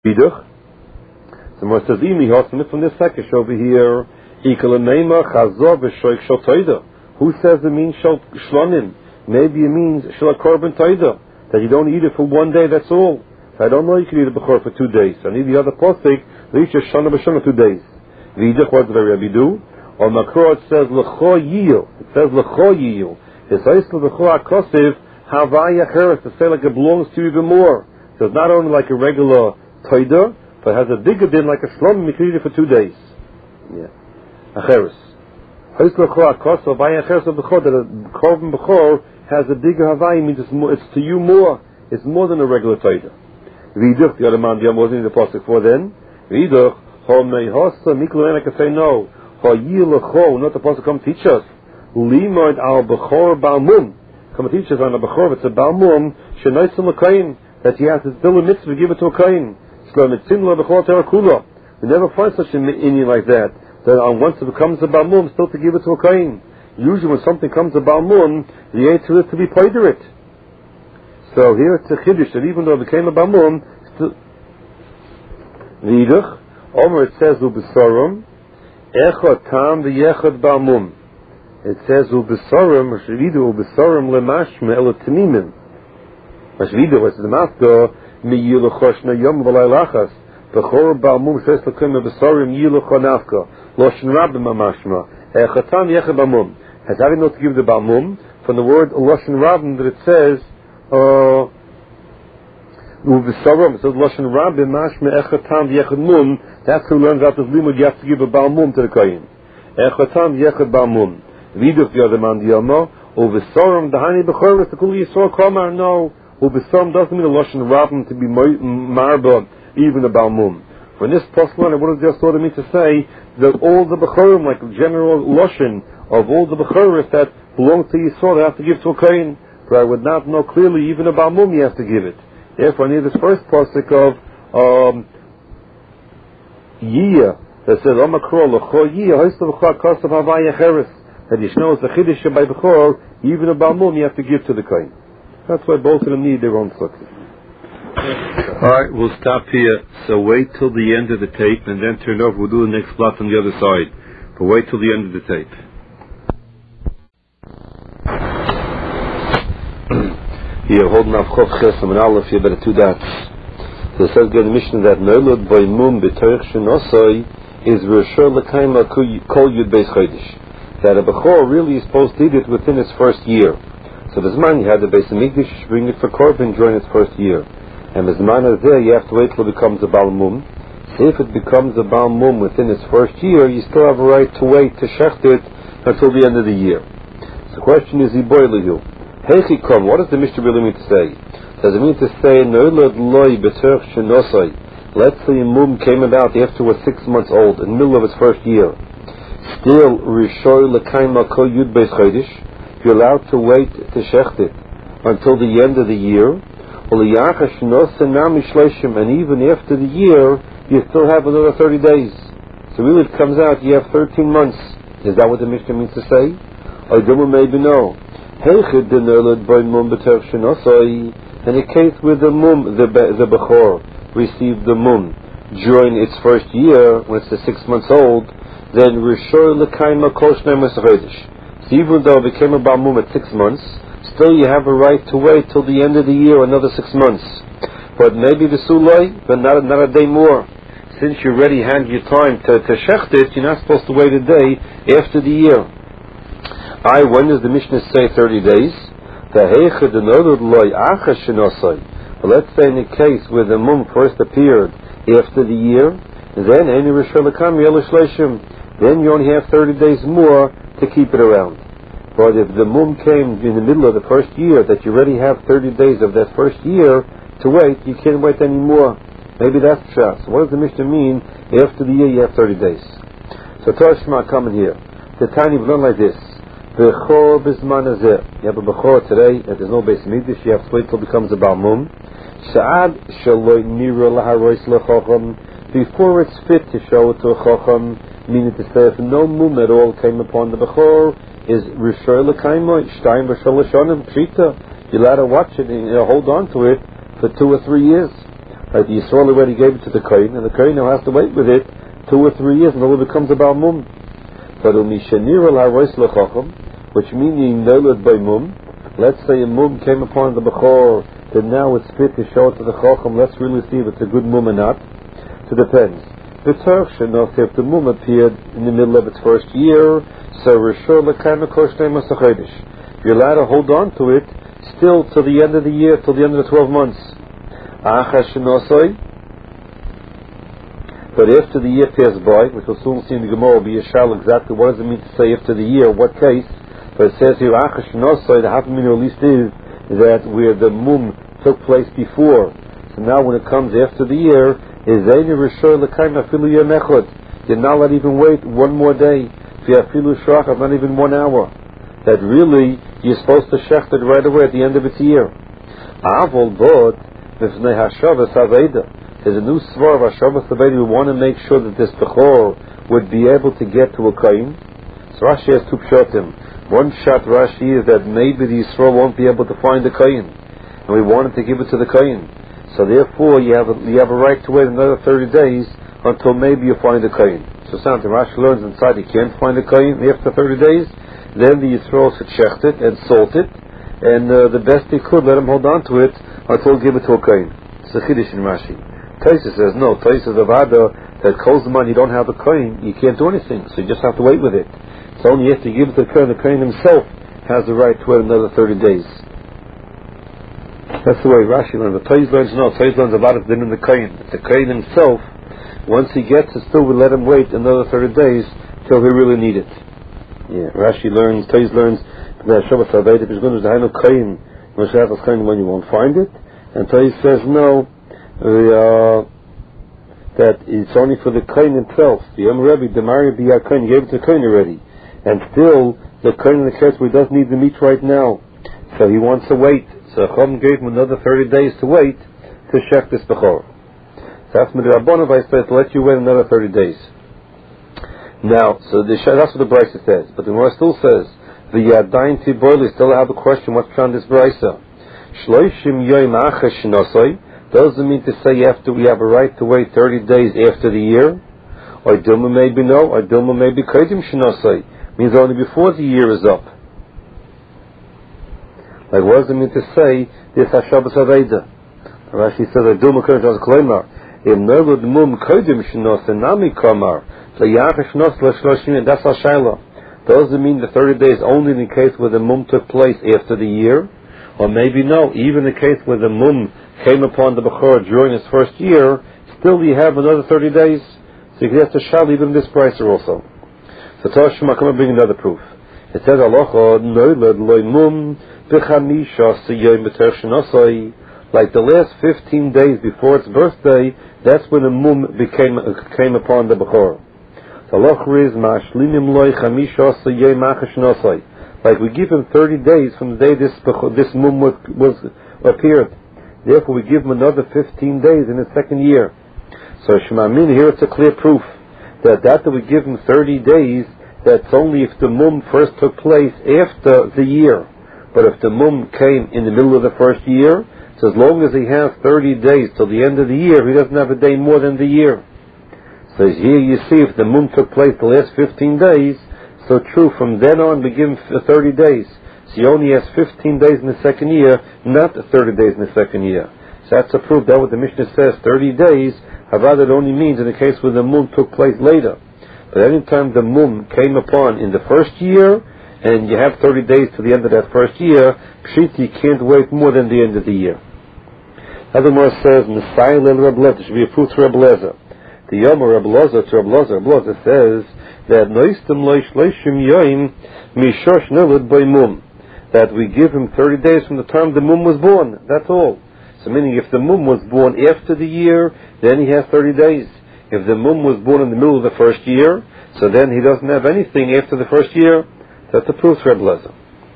Bidach. So Mostazimi Hosmit from this section over here. Who says it means shlonim? Maybe it means shel korban toida, that you don't eat it for one day. That's all. If I don't know, you can eat a bechor for 2 days. I need the other posik. Reach a shana b'shana 2 days. V'idach, what does the Rabbi do? On Makro it says l'cho yiyil. It says l'cho yiyil. It's also l'cho akosiv havaya cheres, to say like it belongs to you even more. So it's not only like a regular toida, but it has a bigger din like a shlonim. You can eat it for 2 days. Yeah. Acheres. That a korban bechor has a bigger havai, means it's to you more. It's more than a regular taita. V'idach, the other man, the wasn't in the pasuk for then. V'idach, ho'meihosa mikluen, I can say no. Ho'yilecho, not the pasuk come teach us. Limod al bechor ba'mum. Come teach us on a bechor, it's a ba'mum, she'noitzim l'kain, that he has to still a mitzvah, give it to a kain. Shlo mitzim lo bechor terakula. We never find such an Indian like that. That once it becomes a balmum, still to give it to a kain. Usually when something comes a balmum, the answer is to be payder it. So here it's a chiddush that even though it became a balmum, still V'idach, Omer it says u'besorum, echad tam v'yechad balmum. It says u'besorum, mashvidu u'besorum lemashme elotamimim. Mashvidu was the mafka miyiluchoshna yom v'lay lachas. Bechor balmum says l'kim u'besorum yiluchonafka. Loshen Rabbim Amashma. Chatam Yechad Bamum. Has having not to give the Bamum from the word Loshen Rabbim that it says Uvisaram. It says Loshen Rabbim Mashma Echatam Yechad Mum. That's who learns out of Limud. You have to give a Bamum to the Kayin. Echatam Yechad Bamum. Viduf the other man Diyama. Uvisaram Dahani Bechor the Kuli Yisrael Kamar. No. Uvisaram doesn't mean a Loshen Rabbim to be Marba, even a Bamum. When this postman, I would have just thought of me to say that all the Bechorim, like general Loshen of all the Bechorim that belong to Yisrael, they have to give to a Kain. But I would not know clearly, even a Balmum you have to give it. Therefore, I need this first pasuk of Yiyah, that says, Omakro, L'cho Yiyah, Hoysta B'chor Kosav Havaya Cheres, that Yishno is the Chiddush by Bechor, even a Balmum you have to give to the Kain. That's why both of them need their own success. Alright, we'll stop here. So wait till the end of the tape and then turn over. We'll do the next plot on the other side. But wait till the end of the tape. Here, holding up Chof Chesam and Aleph, you better 2 dots. So it says in the Mishnah that Neulad by Mum B'Torich Shenosoi is Rishor L'Kaima Kol Yud Beis Chodesh. That a Bechor really is supposed to eat it within its first year. So this man, you had the Beis Hamikdash bring it for Korban during its first year. And as man is there, you have to wait till it becomes a Balmum. So if it becomes a Balmum within its first year, you still have a right to wait to shecht it until the end of the year. So the question is, Iboilihu. Heichikom, what does the Mishnah really mean to say? Does it mean to say, Neulad loy b'terch shenosai? Let's say a mum came about after it was 6 months old, in the middle of its first year. Still, Rishoy l'kaima kol yud beis chodesh, you're allowed to wait to shecht it until the end of the year. And even after the year, you still have another 30 days. So really it comes out you have 13 months. Is that what the Mishnah means to say? Or maybe no. In a case where the mum, the Bechor, received the mum during its first year, when it's 6 months old, then Rishor L'Kaima Kol Shnei Chodesh. So even though it became a Balmum at 6 months, still you have a right to wait till the end of the year, another 6 months. But maybe the Sulai, but not a day more. Since you already had your time to shecht it, you're not supposed to wait a day after the year. When does the Mishnah say 30 days? But let's say in a case where the mum first appeared after the year, then you only have 30 days more to keep it around. But if the mum came in the middle of the first year, that you already have 30 days of that first year to wait, you can't wait anymore. Maybe that's pshat. So what does the Mishnah mean? After the year you have 30 days. So Torah Shema coming here. The tiny learn like this. Bechor bisman hazeh. You have a Bechor today, and there's no Beis Hamikdash, you have to wait till it becomes a Balmum. Sha'ad shaloi nira laharois lechacham. Before it's fit to show it to a chacham, meaning to say if no mum at all came upon the Bechor, is Rishor L'Kaima Shtayim B'Shalosh Onim Pshita. You're allowed to watch it and hold on to it for 2 or 3 years. Like the Yisrael already gave it to the Kohen, and the Kohen now has to wait with it 2 or 3 years until it becomes a Baal Mum. But which meaning Nolad by Mum. Let's say a Mum came upon the Bechor, that now it's fit to show it to the Chacham. Let's really see if it's a good Mum or not. So it depends. If the Mum appeared in the middle of its first year, so you're allowed to hold on to it still till the end of the year, till the end of the 12 months. But after the year passes by, which we'll soon see in the Gemara, will be a shal exactly what does it mean to say after the year, what case. But it says here, the half meaning at least is that where the Mum took place before. So now when it comes after the year, you're not allowed to even wait one more day. Not even 1 hour. That really, you're supposed to shecht it right away at the end of its year. There's a new svar of Hashavas Aveda. We want to make sure that this Bechor would be able to get to a Kohen. So Rashi has 2 pshatim. One pshat Rashi is that maybe the Yisrael won't be able to find the Kohen, and we wanted to give it to the Kohen. So therefore, you have a right to wait another 30 days until maybe you find the Kohen. So something Rashi learns inside he can't find the Kohen after 30 days. Then the Yisrael should shecht it and salt it, and the best he could let him hold on to it until he give it to a Kohen. It's a chiddush in Rashi. Taisa says no. Taisa says Avada that calls the man you don't have a Kohen, you can't do anything. So you just have to wait with it. It's only if you give it to the Kohen. The Kohen himself has the right to wait another 30 days. That's the way Rashi learns. But Taisa learns no. Taisa learns a lot of din in the Kohen. The Kohen himself, once he gets it, still will let him wait another 30 days till he really need it. Yeah, Rashi learns. Taisa learns that Shabbat Aveda is going to have no Kohen. No Shabbat Kohen when you won't find it. And Taisa says no. That it's only for the Kohen himself. The Rebbe, the Mari B'Yah Kohen, gave it to the Kohen already. And still, the Kohen in the case where he doesn't need the meat right now. So he wants to wait. So Chacham gave him another 30 days to wait to shech this Bechor. So that's Midrabanan by says to let you wait another 30 days. Now, so that's what the Brisa says. But the Gemara still says, the Yadayin Tiboili still have a question, what's on this Brisa? Shloishim Yoim Achash Nosoi. Doesn't mean to say we have a right to wait 30 days after the year. Or Dilma maybe no, or Dilma maybe Kodim Shinosai. Means only before the year is up. Like what does it mean to say this Hashabas Aveda? Rashi says Dilma Kodim Shinosai Kolemar. Im Nolud Mum Kodim Shinosai Nami Kamar. So Yachash Shinosai L'Shloshim, that's our Shaila. Does it mean the 30 days only in the case where the Mum took place after the year? Or maybe no, even the case where the Mum came upon the Bechor during his first year, still you have another 30 days. So you can have to shal even this price also. So Toshima, come and bring another proof. It says, Aloha, noilad loy mum, b'chamisha siyom b'tershinosai. Like the last 15 days before its birthday, that's when the Mum came upon the Bechor. So Aloha is mashlimim loy chamisha siyom achashnosai. Like we give him 30 days from the day this Mum was appeared. Therefore, we give him another 15 days in his second year. So, Shemamin, here it's a clear proof that we give him 30 days, that's only if the Mum first took place after the year. But if the Mum came in the middle of the first year, so as long as he has 30 days till the end of the year, he doesn't have a day more than the year. So here you see, if the Mum took place the last 15 days, so true, from then on we give him 30 days. So he only has 15 days in the second year, not 30 days in the second year. So that's a proof that what the Mishnah says, 30 days, Havad it only means in the case where the Mum took place later. But any time the Mum came upon in the first year, and you have 30 days to the end of that first year, Pshit, you can't wait more than the end of the year. Other more says, Messiah le Reb Lezer, should be a proof to Reb Lezer. The Yom Reb Lezer to Reb Lezer, Reb Lezer says that Noistem loish loishim yoim mishosh nilad by Mum. That we give him 30 days from the time the Mum was born. That's all. So meaning if the Mum was born after the year, then he has 30 days. If the Mum was born in the middle of the first year, so then he doesn't have anything after the first year. That's the proof for Reb Lezer.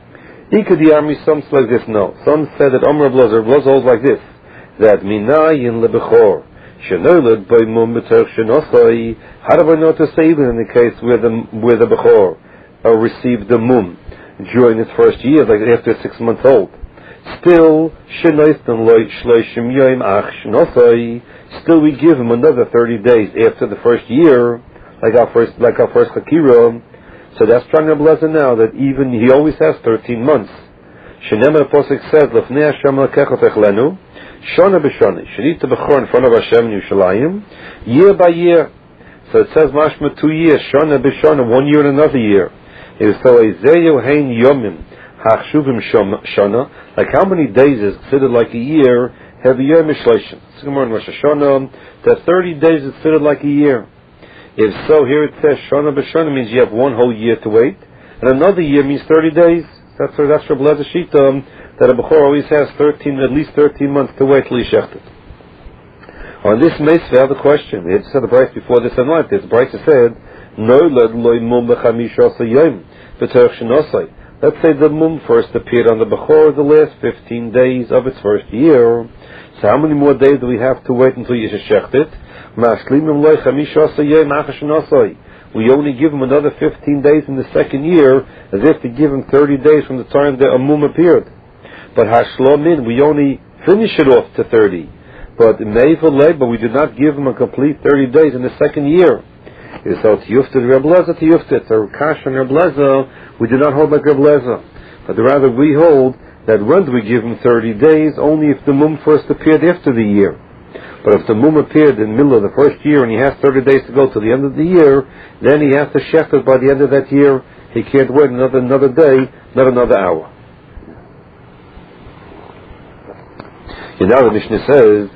Ikadi army, some say like this, no. Some said that Reb Lezer holds like this. That minayin lebechor. Shenolad by Mum b'terch shenosai. How do I know to say even in the case where the Bechor received the Mum during his first year, like after 6 months old? Still, still we give him another 30 days after the first year, like our first Hakira. So that's trying to blessing now that even he always has 13 months. Shenemar Posik says, Lefnei Hashem Lakecha Techlenu, Shona b'Shona, Shenita B'chor in front of Hashem in Yerushalayim, year by year. So it says mashma 2 years, Shona b'Shona, 1 year and another year. It is so Ezeyu Hein Yomim Hachshuvim Shona, like how many days is considered like a year? Have a year Mishleishim. It's Gemara in Rosh Hashanah that 30 days is considered like a year. If so, here it says Shona b'Shona means you have 1 whole year to wait, and another year means 30 days. That's Reb Eliezer Shita, that a Bechor always has at least 13 months to wait till he shechted. On this Meisveh, I have a question. We had said the price before this and like this. The price said, let's say the mum first appeared on the Bechor the last 15 days of its first year. So how many more days do we have to wait until you shecht it? We only give him another 15 days in the second year, as if to give him 30 days from the time the mum appeared. But Hashlomin, we only finish it off to 30. But we did not give him a complete 30 days in the second year. So Tiyuftet Reb Eliezer Tiyuftet, or Kash and Reb Eliezer, we do not hold like Reb Eliezer. But rather we hold that when do we give him 30 days, only if the mum first appeared after the year. But if the mum appeared in the middle of the first year and he has 30 days to go to the end of the year, then he has to shecht it by the end of that year. He can't wait another day, not another hour. And now the Mishnah says,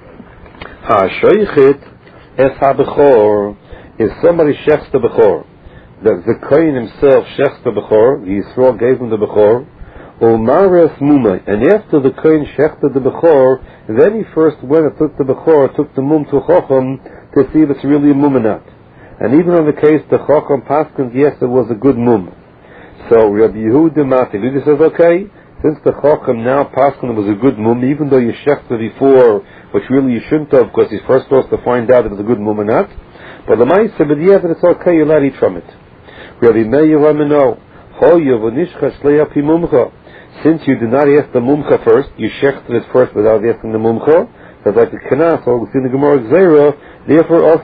Ha-shoichit es ha-bechor, if somebody shechts the bechor, the kohen himself shechts the bechor, the Yisrael gave him the bechor, Umares mumay, and after the kohen shechted the bechor, then he first went and took the bechor, took the mum to Chacham to see if it's really a mum or not. And even on the case the Chacham paskins, yes, it was a good mum. So Rabbi Yehuda Mati says, okay, since the Chacham now paskin was a good mum, even though you shechted before, which really you shouldn't have, because he's first supposed to find out if it's a good mum or not. But the Ma'aseh, but yeah, that it's okay, you're allowed to eat from it. Rabbi Meir Ramino, Hoya v'nishcha shleya pi mumcha. Since you did not ask the mumcha first, you shechted it first without asking the mumcha. That's like the kanas, or we see in the Gemara Gzeira. Therefore,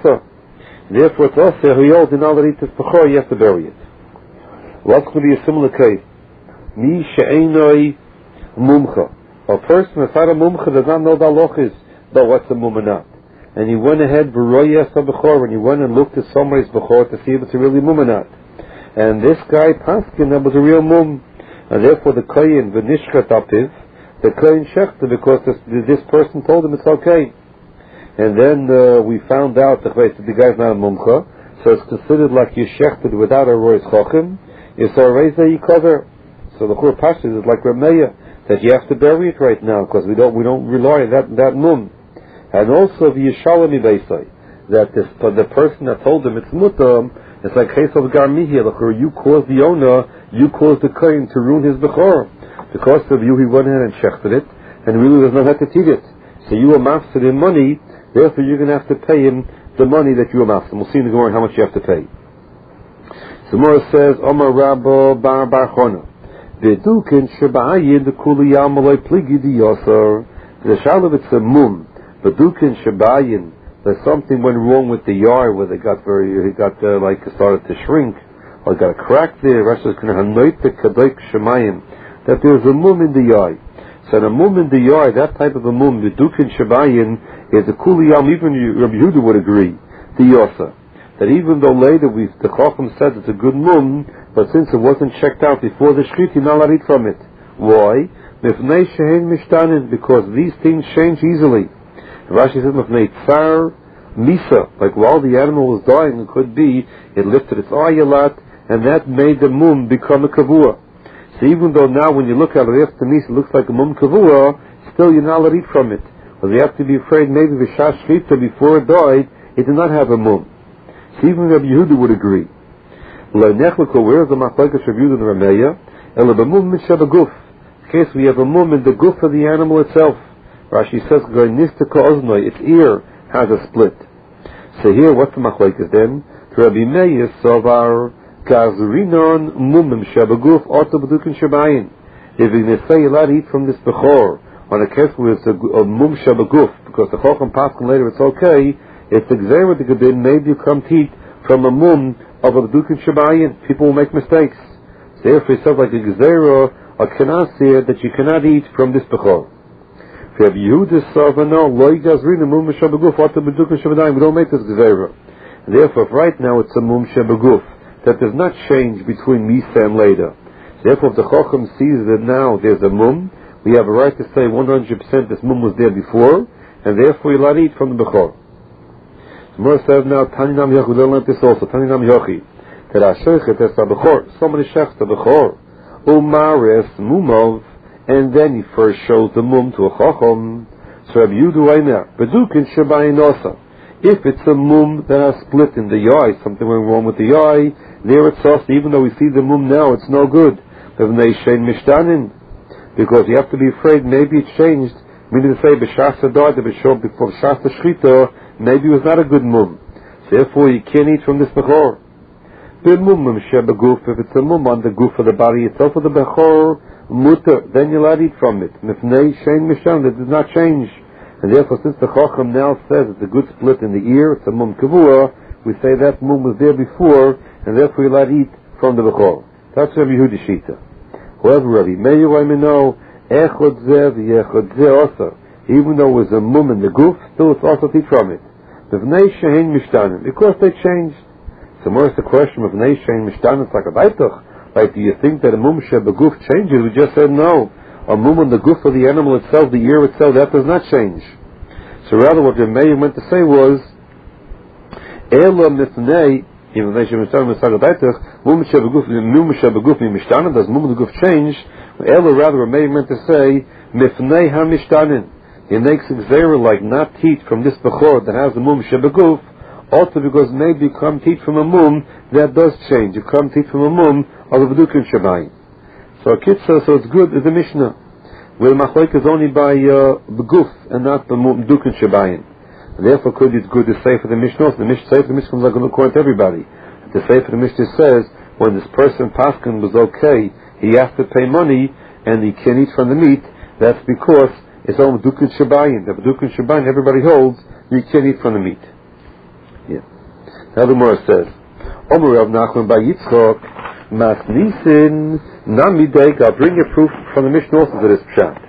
it's also who you did not eat this bechor, you have to bury it. What could be a similar case? Mi she'enoi mumcha. A person without a mumcha does not know the halachas about what's a mum or not. And he went ahead v'royas a bechor, and he went and looked at somebody's bechor to see if it's a really mum or not. And this guy paskin, that was a real mum. And therefore the kohen v'nishkat apiv, the kohen shechted because this person told him it's okay. And then we found out that the guy's not a mumcha, so it's considered like you shechted without a rois chachim. It's a reza yikover. So the chur pashtus is like Rameya, that you have to bury it right now because we don't rely on that mum. And also the yishalami beisai, that the person that told him it's mutam, it's like case of garmihi, you caused the owner, you caused the kohen to ruin his bechor. Because of you, he went ahead and shechted it, and really does not have to eat it. So you amassed him money, therefore you're going to have to pay him the money that you amassed. And we'll see in the Gemara how much you have to pay. So Gemara says, Omar Rabbo Bar Chona, V'edukin sheba'ayin the kuli yamaloi pligi di yosar. The shalav it's a mum, V'edukin sheba'ayin, that something went wrong with the yard where it started to shrink, or got a crack there. That there's a mum in the yard. So the mum in the yard, that type of a mum, the dukin shabayin, is a kuliyam. Even Rabbi Yehuda would agree, the yosa, that even though later the Chacham said it's a good mum, but since it wasn't checked out before the shchit, you're not allowed to eat from it. Why? Because these things change easily. Rashi says, tsar misa, like while the animal was dying, it could be it lifted its eye a lot, and that made the mum become a kavua. So even though now when you look at it after misa, it looks like a mum kavua, still you're not allowed to eat from it. But you have to be afraid maybe the shash shchita before it died, it did not have a mum. So even Rabbi Yehuda would agree. Where is the machlokes Rabbi Yehuda and Rameya? Ela b'mum mishabaguf. In case we have a mum in the guf of the animal itself. Rashi says, its ear has a split. So here, what's the machlokes then? Rabbi Meir Sovar Gazrinon Mumim Shabaguf Orto B'dukin Shabayin. If you say you're allowed to eat from this bechor, on a case where it's a mum shabaguf, because the Chacham Paskin later it's okay, it's the gzeira the gedin, maybe you come to eat from a mum of a B'dukin Shabayin. People will make mistakes. So therefore it says like a gzeira, a kanasir, that you cannot eat from this bechor. If you have Yehuda Savano, loy gazrina mum shabaguf, what the B'dukin Shabayin, we don't make this gzeira. Therefore, if right now it's a mum shebaguf, that does not change between Misa and later. Therefore, if the Chacham sees that now there's a mum, we have a right to say 100% this mum was there before, and therefore you're allowed to eat from the bechor. Gemara says now, Taninam Yochi, we learned this also, Taninam Yochi, that Ashochet es bechor, somebody shechs the bechor, umares mumov, and then he first shows the mum to a Chacham. So Rabbi Yudu Eimer, B'dukin Shabayin Osa. If it's a mum that has split in the eye, something went wrong with the eye, there it's us, even though we see the mum now, it's no good. Because you have to be afraid, maybe it changed, meaning to say, b'shas died, before b'shas shchita, maybe it was not a good mum. Therefore, you can't eat from this bechor. If it's a mum on the goof of the body itself of the bechor, mutter, then you'll not eat from it. Mifnei shein mishtan, it does not change. And therefore, since the Chacham now says it's a good split in the ear, it's a mum kavua, we say that mum was there before, and therefore you'll not eat from the bechor. That's Rabbi Yehuda Shita. However, Rabbi Meir, I may know, echod zeh v'echod zeh also. Even though it was a mum in the goof, still it's also to eat from it. Mivnei shein mishtanim, because they changed. So more is the question of mivnei shein mishtanim, it's like a baitach. Like, do you think that a mum shebaguf changes? We just said no. A mum on the goof of the animal itself, the ear itself, that does not change. So rather what Rabbi Meir meant to say was, Ela mifnei, even though mum shebaguf mishtanim, does mum on the goof change? Ela rather Rabbi Meir meant to say, mifnei ha-mishtanim. He makes a gzeira like not teat from this bechor that has a mum shebaguf, also because maybe you come teat from a mum that does change. You come teat from a mum of a B'dukin Shabayin. So a kitzah, so it's good as a Mishnah. Where the machlok is only by beguf and not the B'dukin Shabayin. And therefore could it's good to say for the Mishnah. The Mishnah say for the Mishnah is not going to according to everybody. To say for the Mishnah says when this person Paskin was okay, he has to pay money and he can eat from the meat. That's because it's only B'dukin Shabayin. The B'dukin Shabayin everybody holds, you can't eat from the meat. Yeah. Now the Gemara says, Omer Rav Nachman by Yitzchok, Mas Nisin Namidek, I'll bring a proof from the Mishnah also to this pshat.